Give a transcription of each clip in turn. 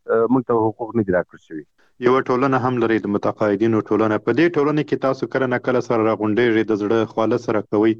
موږ ته حقوق نه دي راکړل شوي. یوه ټولنه هم لري د متقاعدینو ټولنه. په دې ټولنه کې تاسو کله نه کله سره راغونډېږئ، د زړه خواله سره کوئ.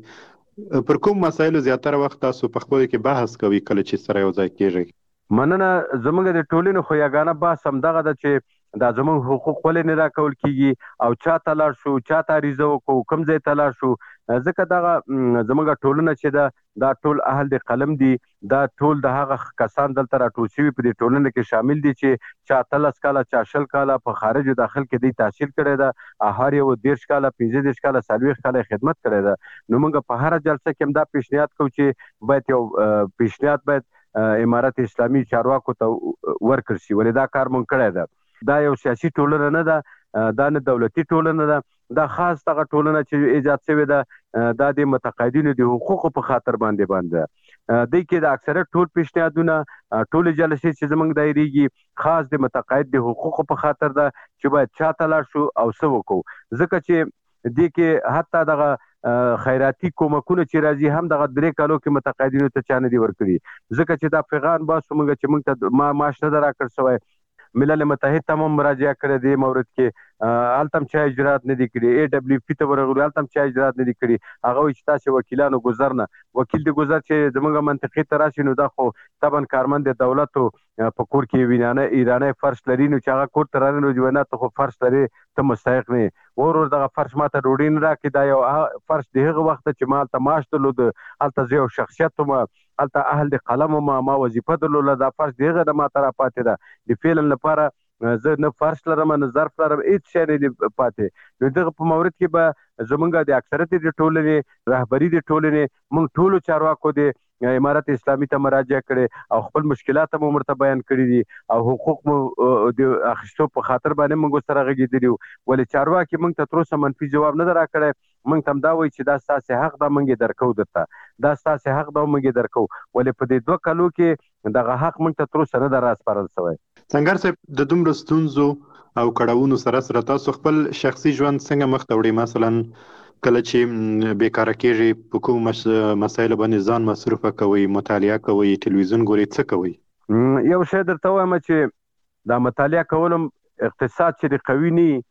پر کوم مسایلو زیاتره وخت تاسو په خپلو کې بحث کوئ کله چې سره یو ځای کېږئ؟ مننه. زموږ د ټولنې خو یګانه بحث همدغه ده چې دا زموږ حقوق ولې نه راکول کېږي او چا ته لاړ شو، چا ته عریضه وکړو، کوم ځای ته لاړ شو. ځکه دغه زموږ ټولنه چې ده دا ټول اهل د قلم دي، دا ټول د هغه کسان دلته راټول شوي په دې ټولنه کې شامل دي چې چا 13 کاله، چا 20 کاله په خارج او داخل کې دی تحصیل کړی ده، هر یو 13 کاله، 15 کاله، 40 کاله خدمت کړی ده. نو موږ په هر جلسه کې هم دا پیشنهاد کوو چې باید یو پیشنهاد باید امارت اسلامي چارواکو ته ورکړل شي، ولې دا کار مونږ کړی ده. دا یو سیاسي ټولنه نه ده، دا نه دولتي ټولنه ده، دا خاص دغه ټولنه چې ایجاد شوې ده دا د متقاعدینو د حقوقو په خاطر باندې دی کې د اکثریت ټول پیشنهادونه، ټول جلسې چې زمونږ دایریږي خاص د متقاعد د حقوقو په خاطر ده چې باید چا ته لاړ شو او څه وکړو. ځکه چې دې کې حتی دغه خیراتي کومکونه چې راځي هم دغه 3 کالو کې متقاعدینو ته چا نه دي ورکړي. ځکه چې دا پیغام باسو موږ چې موږ ته معاش نه ده راکړل شوی. ملل متحد ته هم مراجعه کړې دې مورد کې، هلته هم چا اجرات نه دي کړي. AWP ته ورغلو، هلته هم چا اجرات نه دي کړي. هغه وایي چې تاسې وکیلانو ګذر نه، وکیل د ګذر چې زموږ منطقې ته راشي نو دا خو طبعا کارمند د دولتو په کور کې وینانه ایرانی فرش لري، نو چې هغه کور ته رانه نو جوانه ته خو فرش لري، ته مستحق نه یې. ورور دغه فرش ماته ډوډۍ نه راکړي. دا یو فرش د هغه وخت چې ما هلته معاش درلود، هلته زه یو شخصیت وم، هلته اهل د قلم وم، ما وظیفه درلوده. دا فرش د هغه د ماته راپاتې ده. د فعلا لپاره زه نه فرش لرم نه ظرف لرم، هېڅ شی نه دي پاتې. نو دغه په مورد کې به زمونږ د اکثریت د ټولنې رهبري د ټولنې موږ ټولو چارواکو د امارت اسلامي ته مراجعه کړې او خپل مشکلات هم ورته بیان کړي دي او حقوق مو د اخیستو په خاطر باندې موږ سره غږېدلي وو. ولې چارواکي موږ ته تر اوسه منفي جواب نه ده راکړی. موږ ته هم دا وایي چې دا ستاسې حق ده، موږ یې درکوو درته، دا ستاسې حق ده او موږ یې درکوو. ولې په دې 2 کالو کې دغه حق موږ ته تر اوسه نه ده راسپارل شوی. سنګر صاحب، د دومره ستونزو او کړاوونو سره سره تاسو خپل شخصي ژوند څنګه مخ ته وړئ؟ مثلا کله چې بیکاره کېږئ په کوم مسایلو باندې ځان مصروفه کوئ، مطالعه کوئ، تلویزیون ګورئ، څه کوئ؟ یو شی درته وایم چې دا مطالعه کولم اقتصاد چې د قوي نه،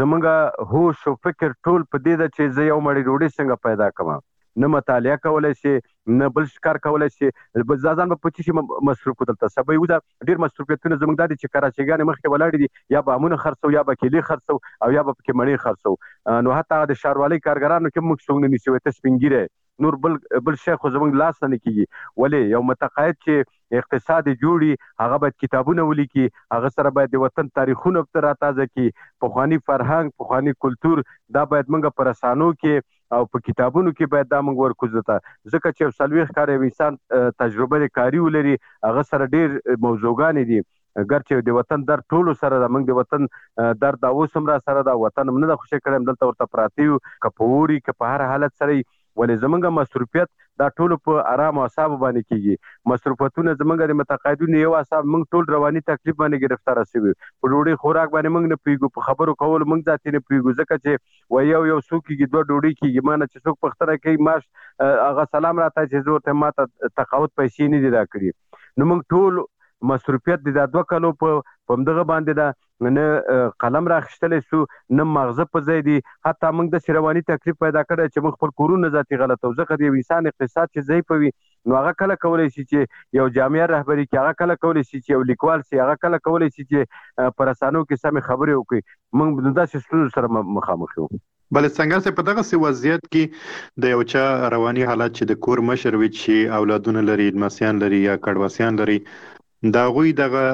زمونږ هوش او فکر ټول په دې ده چې زه یو مړۍ ډوډۍ څنګه پیدا کړم. نه مطالعه کولی شي، نه بل کار کولی شي. ځان به په څه شي مصروف کړو. دلته سبا یو ده ډېر مصروفیتونه زموږ دا دي چې کراچیګانې مخکې ولاړې دي، یا به امونه خرڅو، یا به کیلې خرڅو، او یا به پکې مڼې خرڅو. نو حتی د ښاروالۍ کارګرانو کې موږ څوک نه نیسي، ته سپین ږیری نور بل شی خو زموږ لاس نه کېږي. ولې یو متقاعد چې اقتصاد جوړي هغه باید کتابونه ولیکي، هغه سره باید د وطن تاریخونه راتازه کړي، پخواني فرهنګ، پخواني کلتور، دا باید موږ په رسانو کې او په کتابونو کې باید دا موږ ورکوزو ته. ځکه چې 40 کاله یو انسان تجربه کاري ولري، هغه سره ډېر موضوعګانې دي. ګرچې د وطن درد ټولو سره ده، موږ د وطن درد اوس هم را سره ده، وطن هم نه ده خوشی کړی، دلته ورته پراته یو، که په اوري که په هر حالت سره. ولې زمونږ مصروفیت دا ټولو په آرام اعصابو باندې کېږي. مصروفیتونه زمونږ د متقاعدینو یو اعصاب، موږ ټول رواني تکلیف باندې ګرفتاره شوي. په ډوډۍ خوراک باندې موږ نه پوهېږو، په خبرو کولو موږ ذاتي نه پوهېږو. ځکه چې وایي یو څو کېږي 2 ډوډۍ کېږي. ما نه چې څوک پوښتنه کوي معاش هغه سلام راته چې زه ورته ما ته تقاعد پیسې نه دي راکړي. نو موږ ټول مصروفیت د 2 کالو په همدغه باندې ده. نه قلم راخیستلی شو، نه مغزه په ځای دي. حتی موږ داسې رواني تکلیف پیدا کړی چې موږ خپل کورونه ذاتي غلطوو. ځکه د یو انسان اقتصاد چې ضعیف وي نو هغه کله کولی شي چې یو جامعه رهبري کړي، هغه کله کولی شي چې یو لیکوال شي، هغه کله کولی شي چې په رسانو کې سمې خبرې وکړي. موږ داسې ستونزو سره مخامخ یو. بله څنګه چې په دغسې وضعیت کې د یو چا رواني حالت چې د کور مشر وي چې اولادونه لري، لمسیان لري یا کډواسیان لري، د هغوی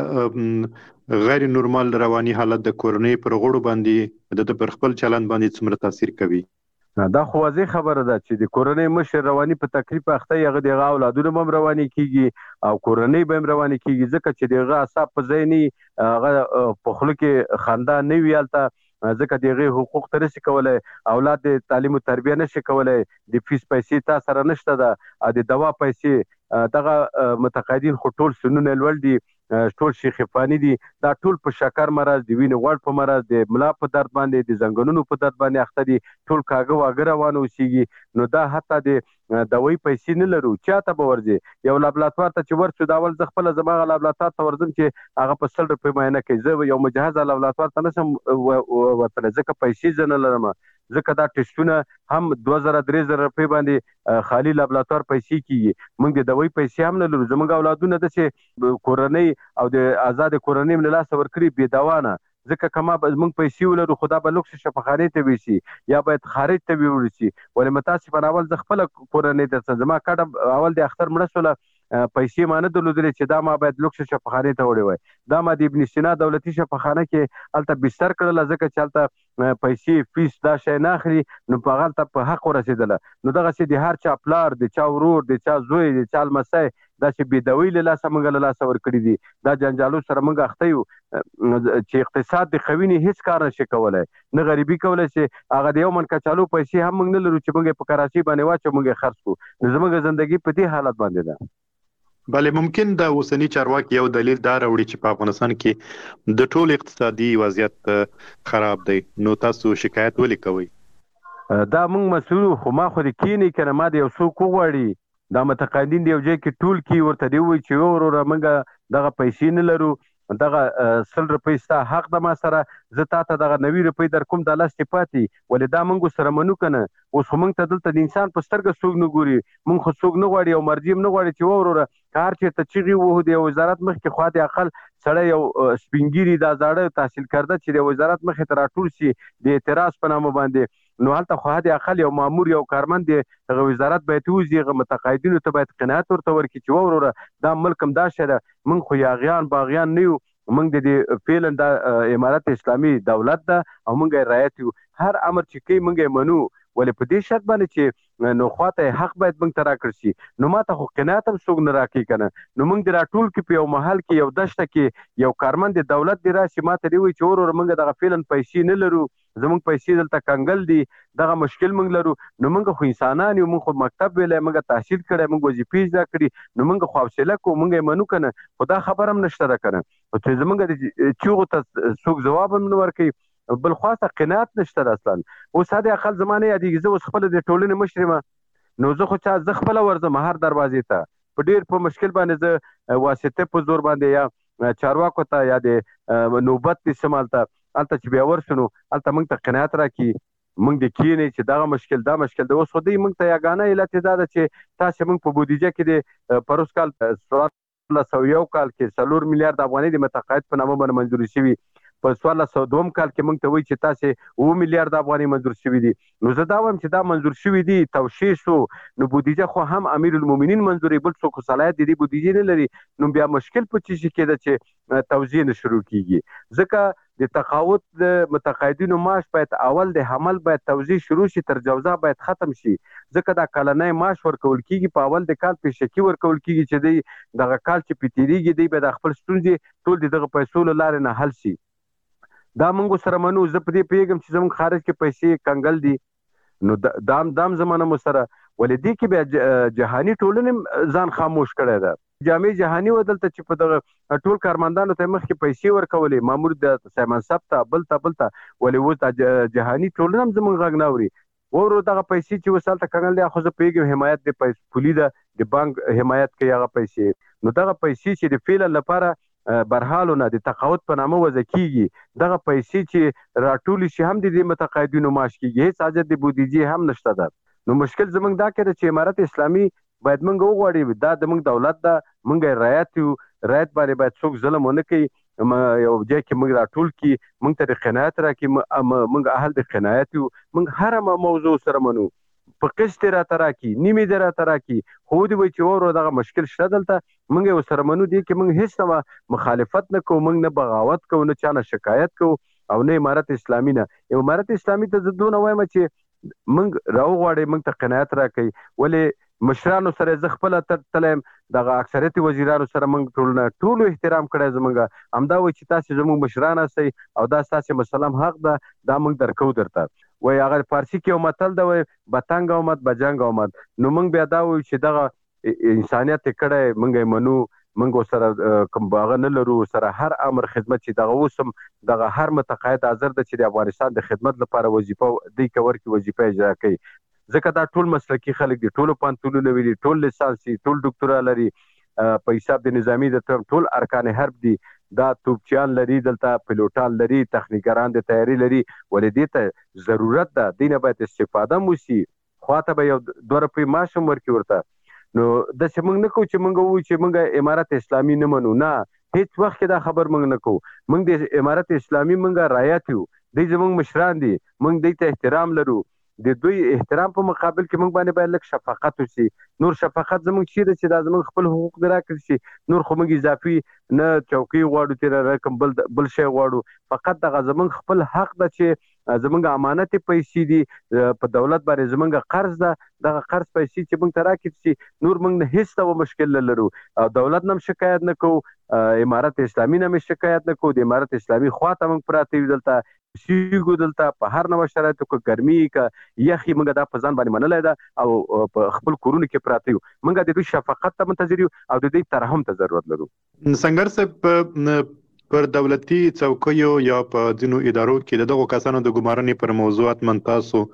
دغه غیر نورمال رواني حالت د کورنۍ پر غړو باندې د پر خپل چلند باندې څومره تاثیر کوي؟ دا خو واضح خبره ده چې د کورنۍ مشر رواني په تکلیف اخته، هغه د هغه اولادونه هم رواني کېږي او کورنۍ به هم رواني کېږي. ځکه چې د هغه اعصاب په ځای نه، هغه په خوله کې خندا نه وي هلته. ځکه د هغې حقوق ته نشي کولی، اولاد د تعلیم و تربیه نشي کولی، د فیس پیسې تا سره نشته ده، او د دوا پیسې. دغه متقاعدین خو ټول سنونه لوړ دي، ټول شیخفاني دي، دا ټول په شکر مرض، د وینې غوړ په مرض، د ملا په درد باندې، د زنګنونو په درد باندې اخته دي، ټول کاږه واږه روان اوسېږي. نو دا حتی د دوی پیسې نه لرو چاته به ورځي یو لابراتوار ته چې ورسو دا اول زه خپله زما هغه لابراتوار ته ورځم چې هغه په 100 روپۍ معاینه کوي زه یو مجهزه لابراتوار ته نشم وتلی ځکه پیسې زه نه لرم ځکه دا ټسټونه هم 2000-3000 روپۍ باندې خالي لابراتوار پیسې کیږي موږ د دوی پیسې هم نه لرو زموږ اولادونه داسې کورنۍ او د آزاد کورنۍ له لاسه ورکړي بې دوانه ځکه کما موږ پیسې ولرو خو دا به لوکس شفاخانې ته ویسي یا باید خارج ته ویوړل شي ولې متاسفانه اول زه خپله کورنۍ ته زما کډه اول د اختر مړه شوله پیسې ما نه درلودلې چې دا ما باید لوکس شفاخانې ته وړې وای دا ما د ابن سینا دولتي شفاخانه کې هلته بستر کړله ځکه چې هلته پیسې فیس دا شی نه اخلي نو په هغه هلته په حق ورسېدله نو دغسې د هر چا پلار د چا ورور د چا زوی د چا لمسی داسې بېدوي له لاسه موږ له لاسه ورکړي دي دا جنجالو سره موږ اخته یو چې اقتصاد د خوینې هیڅ کار نشي کولی نه غریبي کولی شي هغه د یو من کچالو پیسې هم موږ نه لرو چې موږ یې په کراچۍ باندې واچو موږ یې خرڅ کړو نو زموږ زندګي په دې حالت باندې ده بله ممکن د اوسني چارواکي یو دلیل دا راوړي چې په افغانستان کې د ټول اقتصادي وضعیت خراب دی نو تاسو شکایت ولې کوئ دا موږ مسؤل خو ما خو د کینې کنه ما د یو څوک وغواړي دا متقاعدین د یو ځای کې ټول کې ورته دی وایي چې وروره موږ دغه پیسې نه لرو دغه 100 روپۍ ستا حق ده ما سره زه تا ته دغه 90 روپۍ در کوم دا لس پاتې ولې دا موږ سره منو که نه اوس خو موږ ته دلته د انسان په سترګه څوک نه ګوري موږ خو څوک نه غواړي او مرجي هم نه غواړي چې وروره که هر چېرته چغې وهو د وزارت مخکې خوا د اقل سړی یو سپینګیري دا زاړه تحصیل کرده چې د وزارت مخې ته راټول شي د اعتراض په نامه باندې نو هلته خو حد اقل یو مامور یو کارمند دی هغه وزارت باید ووځي هغه متقاعدینو ته باید قناعت ورته ورکړي چې وروره دا ملک هم دا شی ده موږ خو یاغیان باغیان نه یو موږ د دې فعلا دا امارت اسلامي دولت ده او موږ یې رعایت یو هر امر چې کوي موږ یې منو ولې په دې شرط باندې چې نو خواته حق باید موږ ته راکړل شي نو ما ته خو قناعت هم څوک نه راکوي که نه نو موږ د راټول کې په یو محل کې یو دشته کې یو کارمند د دولت دی راشي ما ته دې وایي چې وروره موږ دغه فعلا پیسې نه لرو زموږ پیسې دلته کنګل دي دغه مشکل موږ لرو نو موږ خو انسانان یو موږ خو مکتب ویلی موږ تحصیل کړی موږ وظیفې زده کړي نو موږ خو حوصله کوو موږ یې منو که نه خو دا خبر هم نشته ده که نه چې زموږ د چیغو ته څوک ځواب هم نه ورکوي بل خواته قناعت نشته اصلا اوس حد اقل زمانه یادېږي زه اوس خپله د ټولنې مشر یم نو زه خپله ورځم هر دروازې ته په ډېر په مشکل باندې زه واسطه په زور باندې یا چارواکو ته یا د نوبت د سم هلته چې بیا ورسو نو هلته موږ ته قناعت راکړي موږ د کینې چې دغه مشکل دا مشکل دی اوس خو دوی موږ ته یګانه علت یې دا ده چې تاسې موږ په بودیجه کې د پروس کال 1401 کال کې 4 میلیارډ افغانۍ د متقاعد په نامه باندې منظوري شوي په 1402 کال کې موږ ته وایي چې تاسې 9 میلیارډ افغانۍ منظور شوي دي نو زه دا وایم چې دا منظور شوي دي توشیح شو نو بودیجه خو هم امیر المؤمنین منظوري بل څوک خو صلاحیت د دې بودیجې نه لري نو بیا مشکل په څه شي کې ده چې توزیع نه شروع کیږي ځکه د تقاعد د متقاعدینو معاش باید اول د حمل باید توزیع شروع شي تر جوزا باید ختم شي ځکه دا کلنی معاش ورکول کیږي په اول د کال پیشکي ورکول کیږي چې دی دغه کال چې پې تېرېږي دی به د خپل ستونزې ټول د دغه پیسو له لارې نه حل شي دا موږ سره منو زه په دې پوهېږم چې زموږ خارج کې پیسې کنګل دي نو دام زمانه مو سره ولې دې کې بیا جهاني ټولنې ځان خاموش کړی ده جامع جهاني و دلته چې په دغه ټول کارمندانو ته مخکې پیسې ورکولې مامور د سایمن صاحب ته بل ته ولې اوس دا جهاني ټولنه هم زموږ غږ نه اوري ورو دغه پیسې چې اوس هلته کنګل دی خو زه پوهېږم حمایت د پولي ده د بانک حمایت کوي هغه پیسې نو دغه پیسې چې د فعلا لپاره برحالو نه د تقاعد په نامه وضع کیږي دغه پیسې چې راټولې شي هم د دې متقاعدینو معاش کیږي هیڅ حاجت د بودیجې هم نشته ده نو مشکل زموږ دا کړی چې امارت اسلامي باید موږ وغواړي دا زموږ دولت ده موږ یې رعایت یو رعایت باندې باید څوک ظلم ونه کوي یو ځای کې موږ راټول کړي موږ ته د قناعت راکړي موږ اهل د قناعت یو موږ هره موضوع سره منو په قسط راته راکړي نیمې دې راته راکړي خو دې وایي چې ورو دغه مشکل شته دلته موږ یې ورسره منو دې کې موږ هېڅ ډول مخالفت نه کوو موږ نه بغاوت کوو نه چا نه شکایت کوو او نه امارت اسلامي نه امارت اسلامي ته زه دونه وایم چې موږ راوغواړئ موږ ته قناعت راکوي ولې مشرانو سره زه خپله تللی یم دغه اکثریت وزیرانو سره موږ ټولو احترام کړی زموږ همدا وایي چې تاسې زموږ مشران هستئ او دا ستاسې مسلم حق ده دا موږ درکو درته وایي هغه فارسي کې یو متل ده وایي بتنګ آمد بجنګ آمد نو موږ بیا دا وایو چې دغه انسانیت یې کړی موږ یې منو موږ سره کوم هغه نه لرو سره هر امر خدمت چې دغه اوس هم دغه هر متقاعد حاضر ده چې د افغانستان د خدمت لپاره وظیفه دوی که ورکړي وظیفه اجرا کوي ځکه دا ټول مسلکي خلک دي، ټول پوهنتونونه ویلي، ټول لیسانس دي، ټول ډاکټرا لري، په حساب د نظامی د ټول ارکان حرب دي، دا توپچیان لري، دلته پیلوټان لري، تخنیکران د تیاری لري، ولې دې ته ضرورت ده دینه باید استفاده موسی خواته به یو 2 روپۍ معاش هم ورکړي ورته. نو داسې موږ نه کوو چې موږ ووایو چې موږ امارت اسلامي نه منو، نه هیڅ وخت کې دا خبر موږ نه کوو. موږ د امارت اسلامي موږ رعایت یو، دوی زموږ مشران دي، موږ دوی ته احترام لرو، د دوی احترام په مقابل کې موږ باندې باید لږ شفقت وشي. نور شفقت زموږ چیرې چې دا زموږ خپل حقوق دې راکړي شي، نور خو موږ اضافي نه چوکۍ غواړو چې رقم بل شی غواړو، فقط دغه زموږ خپل حق ده چې زموږ امانت پیسې دي په دولت باندې زموږ قرض ده، دغه قرض پیسې چې موږ ته راکړي شي، نور موږ نه هیڅ ډول مشکل نه لرو، او دولت نه شکایت نه کوو، امارت اسلامي نه شکایت نه کوو، د امارت اسلامي خواته موږ پراته یو، دلته سیګو دلته په هر نوع شرایطو کې ګرمي کې یخي موږ دا په ځان باندې منلای ده او په خپل کورونو کې پراته یو، موږ د دوی شفقت ته منتظر یو او د دوی ترحم ته ضرورت لرو. سنگر صاحب پر دولتي څوکیو یا په ځینو ادارو کې دغه کسانو د ګمارنې پر موضوعات من تاسو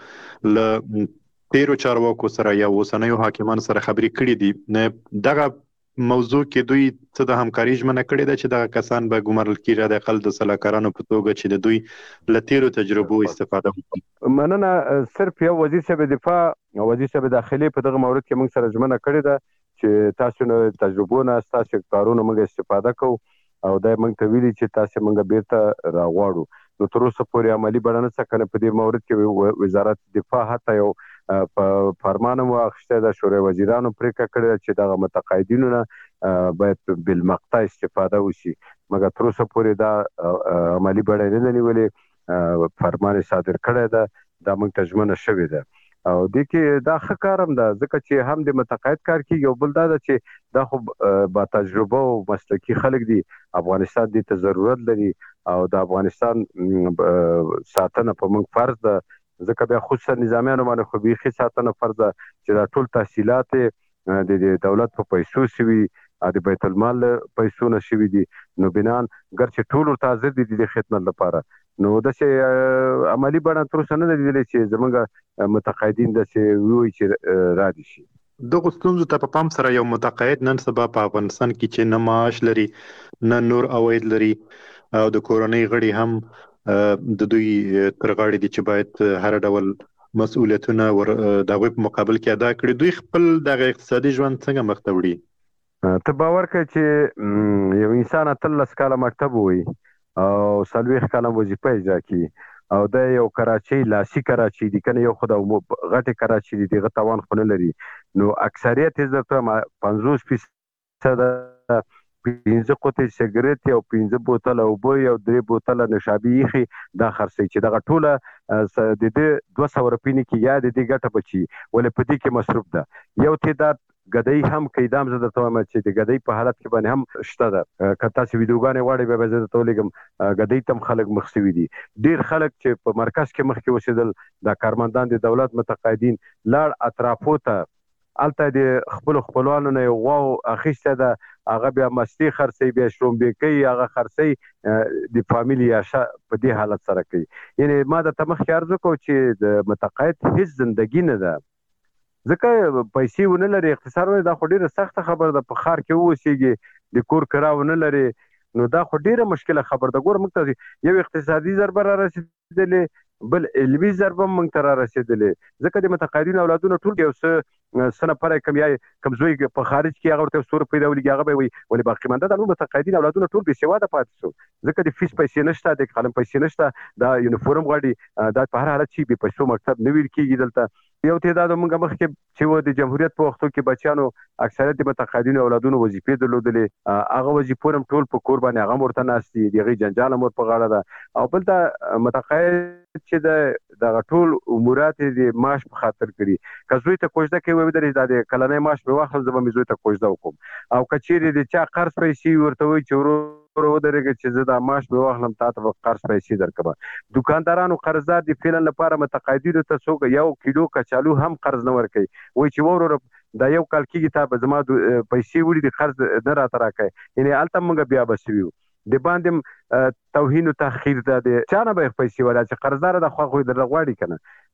ل تیرو چارواکو سره یا اوسنیو حاکمان سره خبرې کړې دي، دغه موضوع کې دوی څه د همکاري ژمنه کړې ده چې دغه کسان به ګمارل کېږي د اقل د سلاکارانو په توګه چې د دوی له تیرو تجربو استفاده وکړي؟ مننه. صرف یو وزیر صاحب دفاع او وزیر صاحب داخلي په دغه مورد کې موږ سره ژمنه کړې ده چې تاسو نو تجربو نه تاسو کارونه موږ استفاده کوو او دا موږ ته ویلي چې تاسو موږ بیرته راغواړو. نو تر اوسه پورې عملی بڼه نه څه کنه په دې مورد کې وزارت دفاع حتی یو په فرمان واخیسته د شورای وزیرانو پریکړه کړې چې دغه متقاعدینو نه باید بالمقطع استفاده وشي، مګر تر اوسه پورې دا عملی بڼه نه نیولې، فرمان صادر کړی ده، دا موږ ته ژمنه شوې ده او د کې دا ښه کار هم ده ځکه چې هم د متقاعد کار کیږي او بل دا ده چې دا خو با تجربه او مسلکي خلک دي، افغانستان دې ته ضرورت لري او د افغانستان ساتنه په موږ فرض ده، ځکه بیا خصوصا نظامیانو باندې خو بیخي ساتنه فرض ده چې دا ټول تحصیلات د دولت په پیسو شوي، د بیت المال پیسو نه شوي دي، نو بنان ګرچې ټول ورته حاضر دي د خدمت لپاره، نو داسې عملي بڼه تر اوسه نه ده لیدلې چې زموږ متقاعدین داسې ووایي چې را دي شي. دغه ستونزو ته په پام سره یو متقاعد نن سبا په افغانستان کې چې نه معاش لري نه نور عواید لري او د کورنۍ غړي هم د دوی تر غاړې دي چې باید هر ډول مسؤلیتونه د هغوی په مقابل کې ادا کړي، دوی خپل دغه اقتصادي ژوند څنګه مخ ته وړي؟ ته باور کړه چې یو انسان 13 کاله مکتب وي او 40 کاله وظیفه اجرا کوي او دا یو کراچۍ لاسي کراچۍ دي کنه، یو خو د غټه کراچۍ دي دغه توان خو نه لري، نو اکثریت یې درته 50% 15 قطۍ سیګریټ او 15 بوتله اوبه او 3 بوتله نشابي یخي دا خرڅي چې دغه ټوله د دې 200 روپۍ نه کې یا د دې ګټه بچي ولې په دې کې مصروف ده. یو تعداد ګدۍ هم کیدام زه درته وایم چې د ګدۍ په حالت کې باندې هم شته ده، که تاسو ویډیوګانې غواړئ به زه درته ولېږم، ګدۍ تم خلک مخ شوي دي، ډېر خلک چې په مرکز کې مخکې اوسېدل دا کارمندان د دولت متقاعدین لاړ اطرافو ته الته د خپلوانو نه یو غواو اخیسته ده، هغه بیا مستي خرڅي بیا شرومبې کوي، هغه خرڅي د فامیلی عشا په دې حالت سره کوي. یعنی ما د تمخ عرض کو چې د متقاعد هیڅ زندگی نه ده، ځکه پیسې ونه لري، اقتصاد دا خو ډیره سخت خبر ده، په خار کې اوسېږي، د کور کرا ونه لري، نو دا خو ډیره مشکله خبر ده. ګور موږ ته یو اقتصادي ضربه را رسیدلې، بل علمي ضربه موږ ته را رسیدلې، ځکه د متقاعدینو اولادونه ټول یو څه سنه پر کم زوی په خارج کې هغه ورته ستور پیدا ولګي، هغه به وي ولې باقی مانده د متقاعدین اولادونه ټول بې سواده پاتې شو، ځکه د فیس پیسې نشته، د قلم پیسې نشته، دا یونیفورم غواړي، دا په هر حالت چې بې پیسو مکتب نه ویل کېږي. دلته یو تعداد موږ مخکې چې د جمهوریت په وختو کې بچیانو اکثریت د متقاعدینو اولادونو وظیفې درلودلې، هغه وظیفو هم ټول په کور باندې هغه ورته ناست دي، د هغې جنجال هم ور په غاړه ده، او بل دا متقاعد چې دغه ټول امورات د معاش په خاطر کړي، که زوی ته کوژده کوي ودرې دا د کلنۍ معاش مې واخلم زه به مې زوی ته کوژده وکړم، او که چیرې د چا قرض پیسې ورته وایي چې ورور ودرېږه چې زه دا معاش مې واخلم تا ته به قرض پیسې درکړم. دکاندارانو قرضدار د فعلا لپاره متقاعدینو ته څوک یو کیلو کچالو هم قرض نه ورکوي، وایي چې وروره دا یو کال کېږي تا به زما پیسې وړي د قرض نه راته راکوي، یعنې هلته موږ بیا به سوي وو د باندې توهین او تحقیر ده، د چا نه به پیسې ولا چې قرضدار د خوا خو درله غواړي که نه،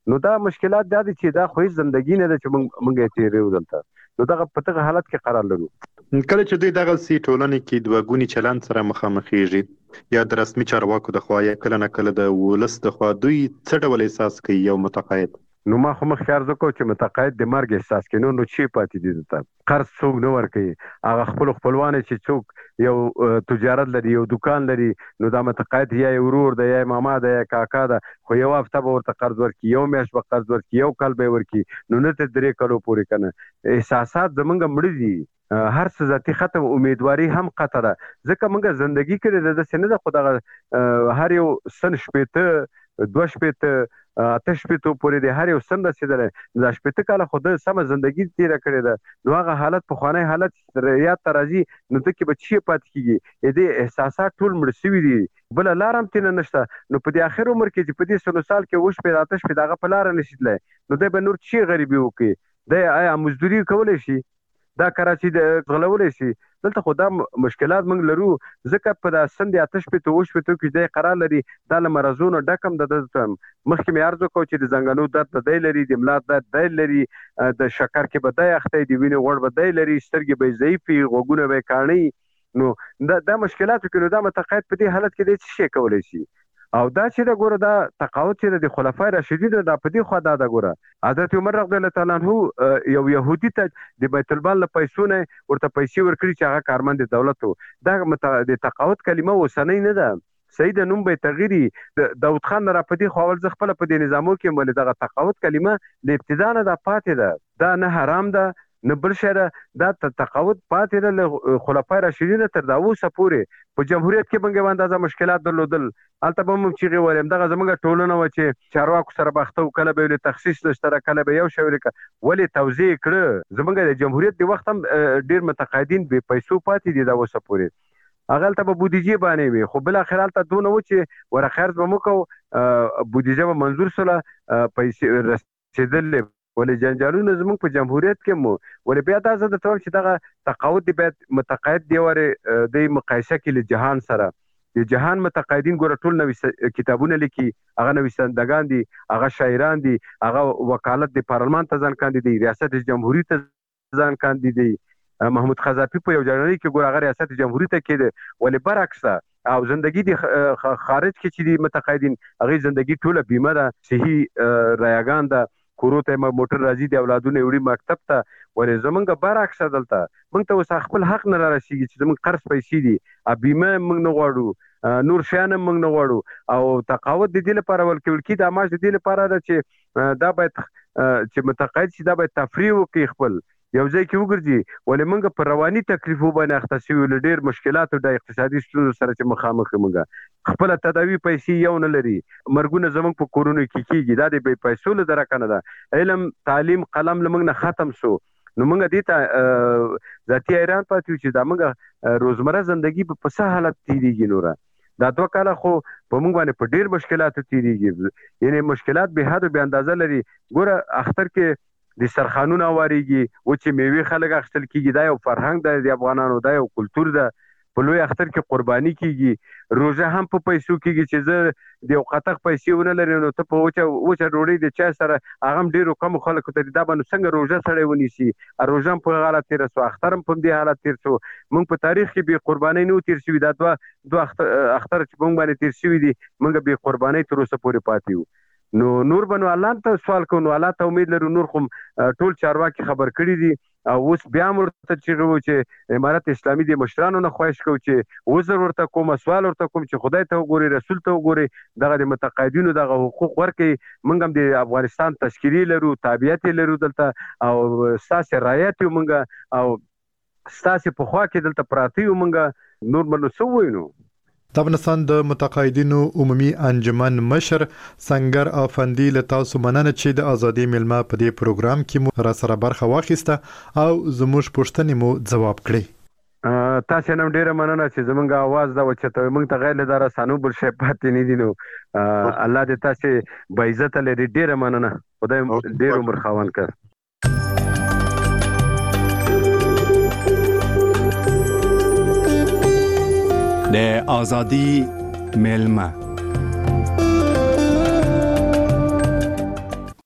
نو دا مشکلات دا دي چې دا خو زندگی نه ده چې موږ یې تیرو دلته. نو دغه په دغه حالت کې قرار لرو. کله چې دوی دغه سي ټولنې کې دوه ګونی چلند سره مخامخېږي یا د رسمي چارواکو د خوا یا کله نه کله د ولس د خوا، دوی څه ډول احساس کوي یو متقاعد؟ نو ما خو مخکې عرض وکړو چې متقاعد د مرګ احساس کوي. نو چی پاتې دي دلته؟ قرض څوک نه ورکوي. هغه خپلوان چې څوک یو تجارت لري، یو دکان لري، نو دا متقاعد یا ورور دی یا ماما دی یا کاکا ده، خو یو هفته به ورته قرض ورکړي، یو میاشت به قرض ورکړي، یو کال به ورکړي، نو نه تر 3 کالو پورې کنه. احساسات زمونږ مړه دي، هر څه ذاتي ختم، امیدواري هم قطره. ځکه موږ زندگی کړې ده سن ده خدای هر یو سن شپېته 2 شپېته 8 شپېته پورې د هر یو سن رسیدلی. دا 8 کاله خو د سمه زندگی تیره کړې ده. نو هغه حالت پخوانی حالت یاد ته راځي، نو ته کې به چی پاتې کېږي؟ دې احساسات ټول مړه سوي دي، بله لار هم تېنه نشته. نو په دې اخر عمر کې چې په دې 100 سال کې 7 شپې 8 شپې د هغه په لاره نشي تللی، نو دی به نور چی غریبي وکړي؟ دی آیا مزدوري کولی شي؟ دا کراچي د غلولی شي؟ دلته خو دا مشکلات موږ لرو. ځکه په دا سن د 8 شپېته 7 شپېتو کې دی قرار لري، دا له مرضونو ډک هم د مخکې مې عرض وکړو چې د زنګنو درد به دی لري، د ملا درد دی لري، د شکر کې به دی اخته، د وینې غوړ به دی لري، سترګې به یې ضعیفې، غوږونه به یې کاڼي. نو دا مشکلاتو کې نو دا متقاعد په دې حالت کې دی څه شی کولی شي؟ او دا چې دا ګوره دا تقاعد چې د خلفای راشدین دا په دې خوا دا ګوره حضرت عمر رضی الله تعالی عنہ یو يهودي ته د بیت المال له پیسو نه ورته پیسې ورکړي چې هغه کارمند دولت و. دا د تقاعد کلمه اوسنۍ نه ده، سید نوم به تغیری. داود خان را پدې خو اول ځ خپل په دې نظامو کې مل دغه تقاعد کلمه د ابتدا نه د پاتې ده، دا نه حرام ده نه بل شی ده، دا تقاعد پاتې ده له خلفای راشدین تر دا اوسه پورې. په جمهوریت کې موږ اندازه مشکلات درلودل، هلته به موږ چیغې ویلې، دغه زموږ ټولنه وه چې چارواکو سره باخته و، کله به یې تخصیص نشته، کله به یو شی ولې توضیح کړه. زموږ د جمهوریت د وخت هم ډېر متقاعدین بې پیسو پاتې دي دا اوسه پورې. هغه هلته به بودیجې باندې وي، خو بالاخره هلته دونه و چې ورخه عرض به مو کوو، بودیجه به منظور سوله، پیسې رسېدلې. ولې جنجالونه زموږ په جمهوریت کې مو ولې بیا دا زه درته وایم چې دغه تقاعد دی باید متقاعد دی ورې د مقایسه کې له جهان سره. د جهان متقاعدین ګوره ټول نوي کتابونه لیکي، هغه نویسندګان دي، هغه شاعران دي، هغه وکالت د پارلمان ته ځان کاندي دي، ریاست جمهوریت ته ځان کاندي دي. محمود خزاپي په یو جرنالي کې ګوره هغه ریاست جمهوریت ته کېده، ولې برعکس او زندگی د خارج کې چې دي متقاعدین هغه زندگی ټوله بیمه ده، صحي رایګان ده، کورو ته موټر راځي، د اولادونه وړي مکتب ته. ولې زمونږ برعکس دلته موږ ته اوس خپل حق نه رارسېږي چې زموږ قرض پیسې دي، بیمه موږ نه غواړو، نور شیان موږ نه غواړو. او تقاعد د دې لپاره ورکول کېږي، دا معاش د دې لپاره ده چې دا باید چې متقاعد شي دا باید تفریح وکړي، خپل یو ځای کې وګرځي. ولې موږ په رواني تکلیفو باندې اخته شوي، له ډېر مشکلاتو د اقتصادي ستونزو سره چې مخامخ یو، موږ خپله تداوي پیسې یو نه لري، مرګونه زموږ په کورونو کې کېږي، دا د بې پیسو له درکه نه ده. علم تعلیم قلم له موږ نه ختم سو، نو موږ دې ته ذاتي حیران پاتې یو چې دا موږ روزمره زندگی په څه حالت تېرېږي. نوره دا 2 کاله خو په موږ باندې په ډېر مشکلاتو تېرېږي، یعنې مشکلات بې حد و بې اندازه لري. ګوره اختر کې د سرخانونه واریږي، وچې میوې خلک اخیستل کېږي، دا یو فرهنګ ده د افغانانو، دا یو کلتور ده. په لوی اختر کې قرباني کېږي، روژه هم په پیسو کېږي چې زه د یو قطق پیسې ونه لرې نو ته په وچه ډوډۍ د چای سره هغه هم ډېرو کمو خلکو ته دا به نو څنګه روژه سړی ونیسي. روژه هم په حالت تېره سو، اختر هم په دې حالت تېر سو. موږ په تاریخ کې بې قربانۍ نه و تېر شوي، دا دوه اختر چې په موږ باندې تېر شوي دي موږ بې قربانۍ تر اوسه پورې پاتې یو. نو نور به نو الله ته سوال کوو، نو الله ته امید لرو. نور خو ټول چارواکي خبر کړي دي، او اوس بیا هم ورته چیغې وو چې امارت اسلامي د مشرانو نه خواهش کوو چې عذر ورته کوم، سوال ورته کوم چې خدای ته وګوري، رسول ته وګوري، دغه د متقاعدینو دغه حقوق ورکړي. موږ هم د افغانستان تشکیلي لرو، تابعیت یې لرو دلته، او ستاسې رعایت یو موږ، او ستاسې په خوا کې دلته پراته یو موږ. نور به نو څه ووایو؟ نو د افغانستان د متقاعدینو عمومي انجمن مشر سنگر افندي له تاسو مننه چې د ازادي ملما په دې پروګرام کې مو را سره برخه واخیسته او زموږ پوښتنې مو ځواب کړې. تاسو نن ډیره مننه چې زمونږ आवाज دا وچته موږ ته غیر له رسانو بل شي پاتې نه دي. نو الله دې تاسو به عزت لري، ډیره مننه، خدای ډیر عمر خاوند کړ. د ازادي ملما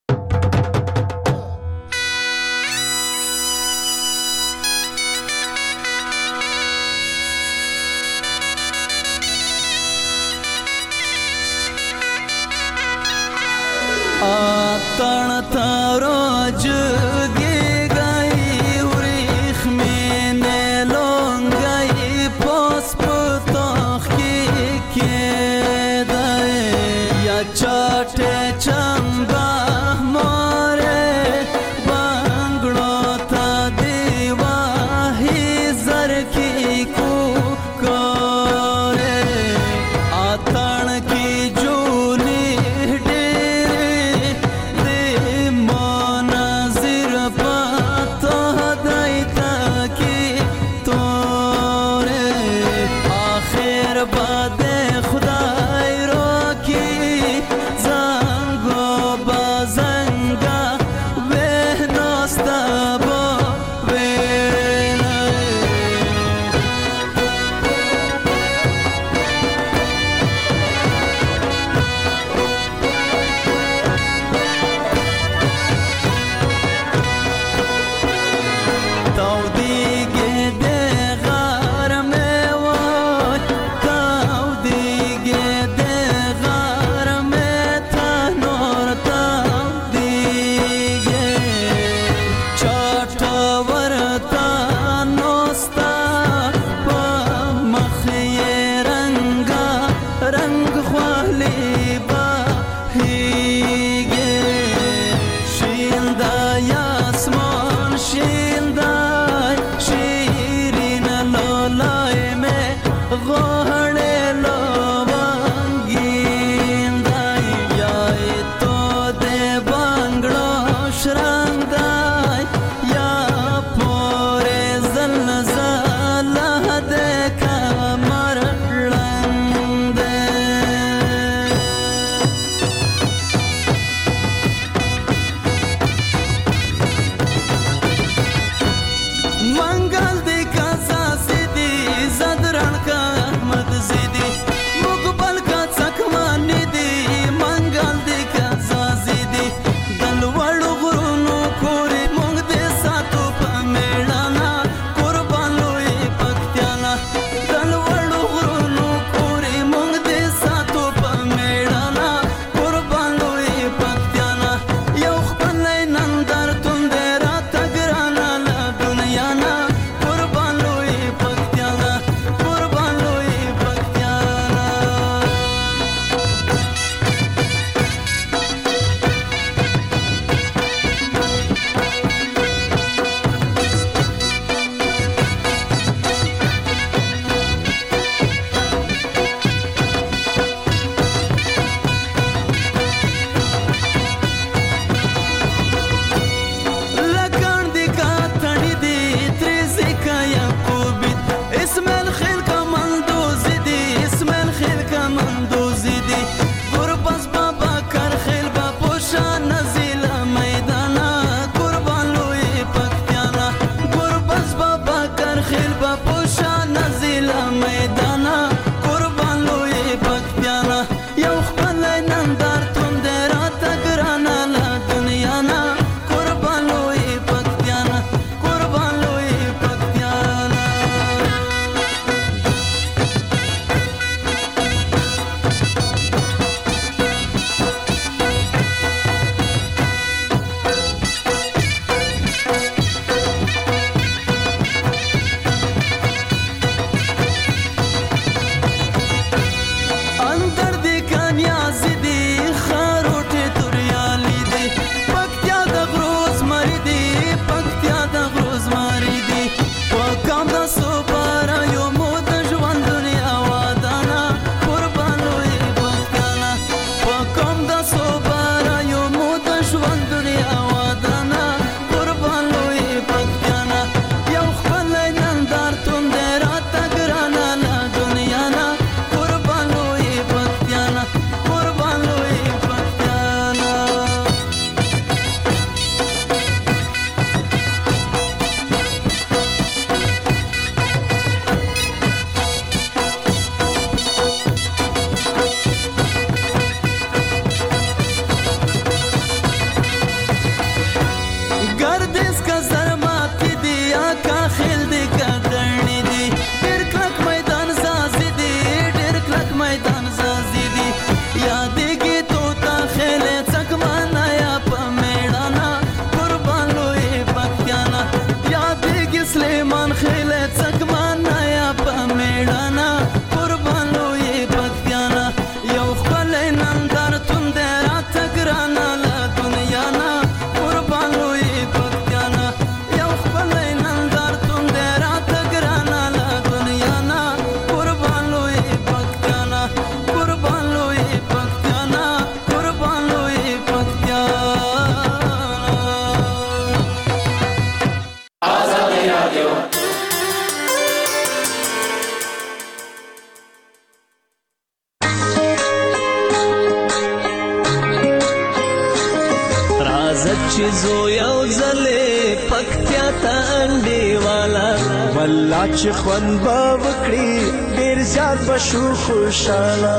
چې زو یو ځلې پکتیا ته انډیواله والله چې خوند به وکړي ډېر زیات به شو خوشحاله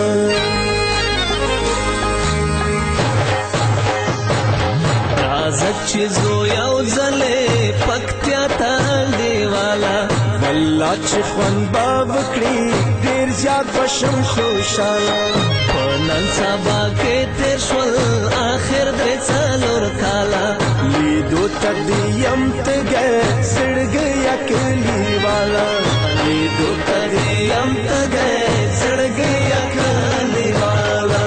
راځه چې زو یو ځلې پکتیا ته انډیواله والله چې خوند به وکړي ډېر زیات به شم خوشحاله په نن سبا کې تېر شول آخر درې څلور کاله لیدو ته دې یم تږی زړګی کلیواله لیدو ته دې یم تږی زړګی کلیواله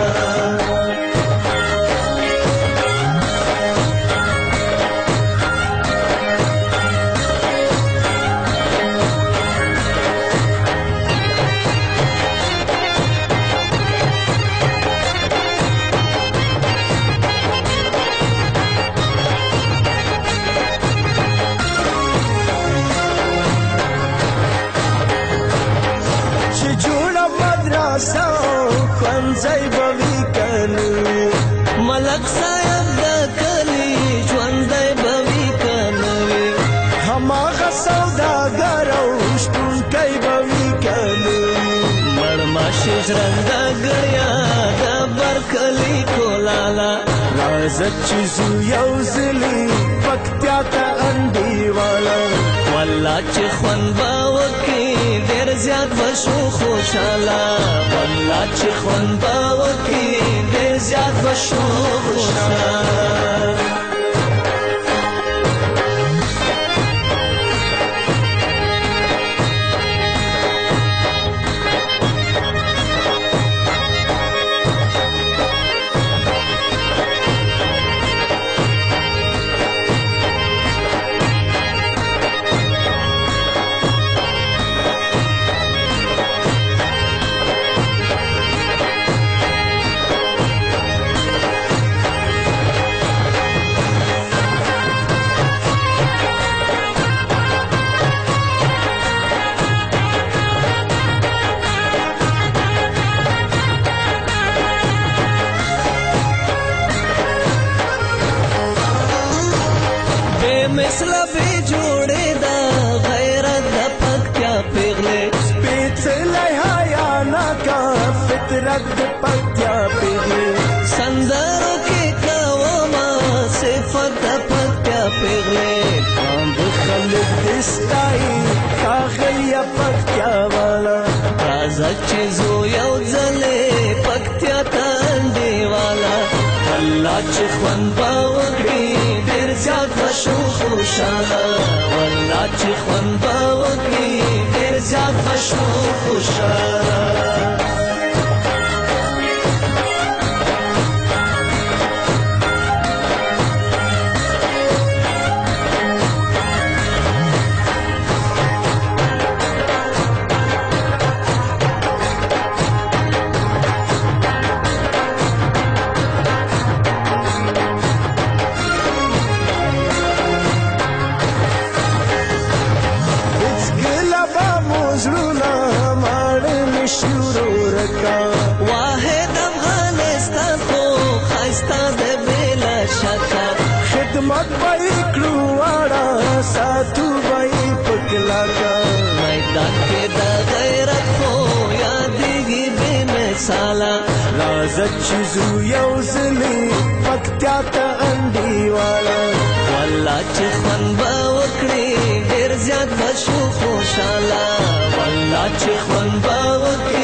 ځای به وي که نه وي ملک صاحب د کلي ژوندی به وي که نه وي هماغه سوداګر او شپونکی به وي که نه وي مړماشي ژرنده ګړیا د برکلي کولاله راځه چې ځو یو ځلې پکتیا ته انډیواله والله چې خوند به وکړي ډېر زیات به شو خوشحاله والله چې خوند به وکړي ډېر زیات به شو خوشحاله مثله بې جوړې ده غیرت د پکتیا پیغلې سپېڅلی حیا ناکه فطرت د پکتیا پیغلې سندرو کې کومه صفت د پکتیا پیغلې کاند خلک دې ستایي ښاغلیه پکتیا واله راځه چې زو یو ځلې پکتیا ته انډیواله والله چې خوند به وکړي ډېر زیات به شو خوشحاله والله چې خوند به وکړي ډېر زیات به شو خوشحاله واحد افغانستان خو خایسته د بېله شکه خدمت به یې کړو واړه ساتو به یې په کلکه میدان کې د غیرت خو یادېږي بې مثاله راځه چې ځو یو ځلې پکتیا ته انډیواله والله چې خوند به وکړي ډېر زیات به شو خوشحاله والله چې خوند به وکړي